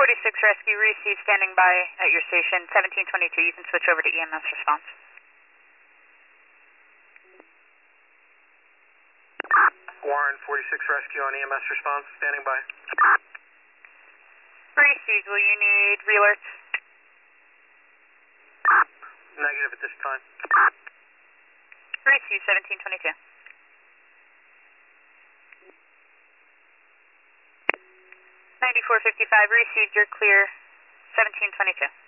46 Rescue, received, standing by at your station, 1722. You can switch over to EMS response. Warren, 46 Rescue on EMS response, standing by. Received, will you need re-alerts? Negative at this time. Received, 1722. 9455, received, you're clear, 1722.